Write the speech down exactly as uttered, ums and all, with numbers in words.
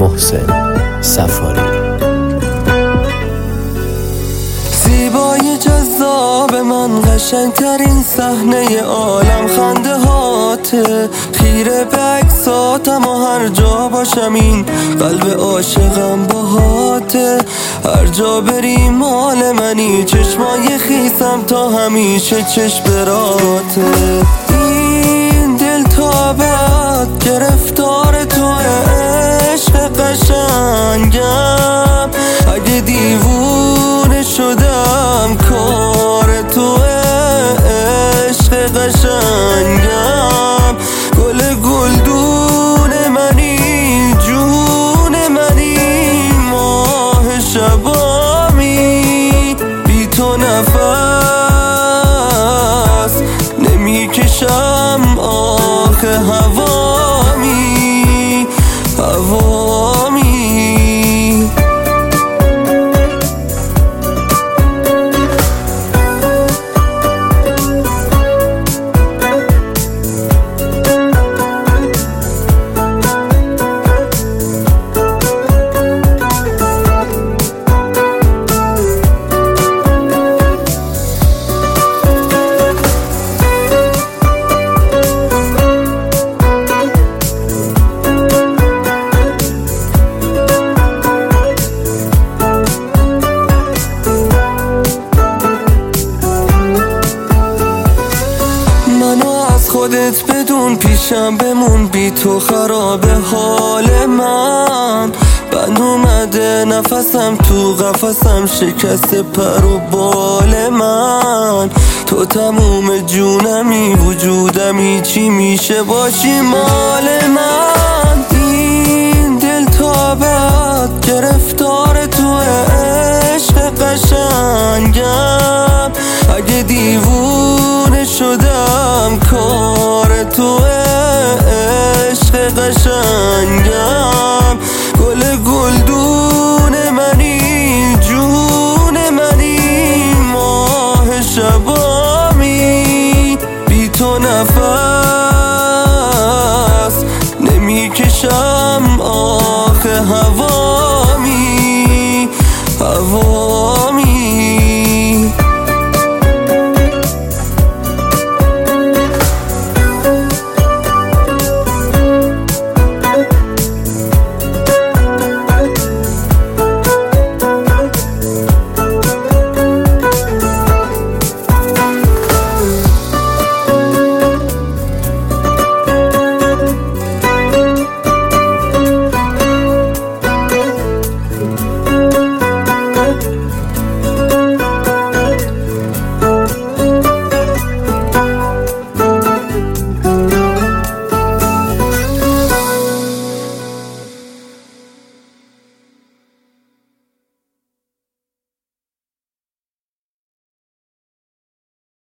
محسن صفاری. زیبای جذاب من، قشنگترین صحنه عالم خنده هاته، خیره به عکساتم و هر جا باشم این قلب عاشقم باهاته. هر جا بری مال منی، چشمای خیسم تا همیشه چشم براته. این دل تا بعد گرفتار تو عشق قشنگم، اگه دیوونه شدم کار تو عشق قشنگم. گل گلدون منی، جون منی، ماه شبامی، بی تو نفس نمیکشم آخه هوامی هوامی. خودت بدون پیشم بمون، بی تو خراب حال من. بند اومده نفسم تو قفسم، شکست پر و بال من. تو تموم جونمی، وجودمی، چی میشه باشی مال من. این دل تا بعد گرفتار تو عشق قشنگم، اگه دیوونه شدم کار تو عشق قشنگم. گل گلدون منی، جون منی، ماه شبامی، بی تو نفس نمیکشم آخه هوا